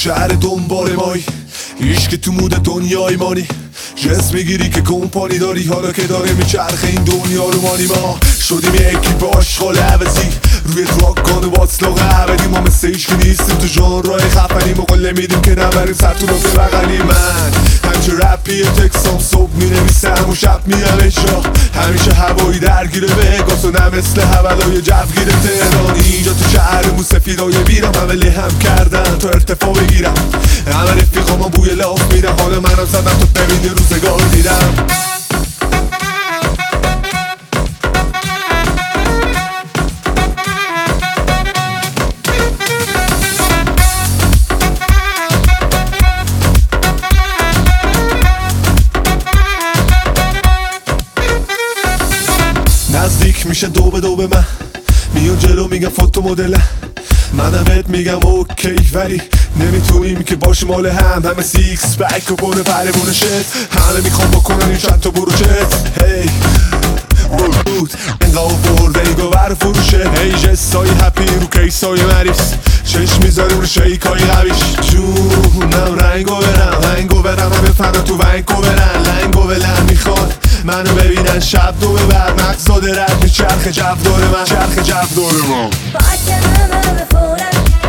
شهر دنبال مایی، هیچ که تو مود دنیای مانی. جس میگیری که کمپانی داری، حالا که داره میچرخه این دنیا رو مانی. ما شدیم یکی با آشغال عوضی، روی تراکان و باطلاق عبدی. ما مثل هیچ که نیستیم تو ژانرهای خفنی، مقاله میدیم که نبریم سر تو رو به بغلی. من همچه رپی تکسام، صبح مینویسم و شب میرم اجرا. همیشه هوایی درگیره وگاس و نه مثل هولای جوگیر تهران. اینجا تو شهرمون سفیدای میرم، همه لهم کردن تا ارتفاع بگیرم. همه رفیقاما بوی لاف میرم، حال منم زدم تو ببینی روزگار دیدم. نزدیک میشه دو به من، میون جلو میگم فوتو مدل. منم بهت میگم اوکی ولی نمیتونیم که باشیم مال هم. همه سیکس بک و بونه پرمونه شد، همه میخوام بکنن این چند تا بروچت. هی بود انقا برده ای گوور فروشه. هی جستای هپی رو کیسای مریض، چشم میذاریم رو شیکای قویش. جونم رنگو برم همه فنا تو ونگو برن. لنگو ولن میخواد منو ببینن شب دو ببر. مقصاد رد چرخ جو دور من، چرخ جو دور من. باید که همه بفورن